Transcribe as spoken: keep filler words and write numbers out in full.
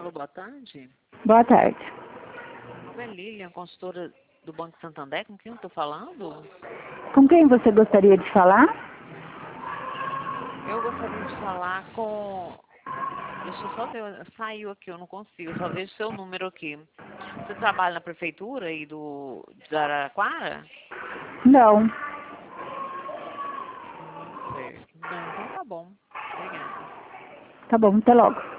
Alô, boa tarde. Boa tarde. Meu nome é Lilian, consultora do Banco Santander. Com quem eu estou falando? Com quem você gostaria de falar? Eu gostaria de falar com... Deixa eu só ver, saiu aqui, eu não consigo, eu só vejo seu número aqui. Você trabalha na prefeitura aí do, de Araraquara? Não. Hum, certo. Não, então tá bom. Obrigada. Tá bom, até logo.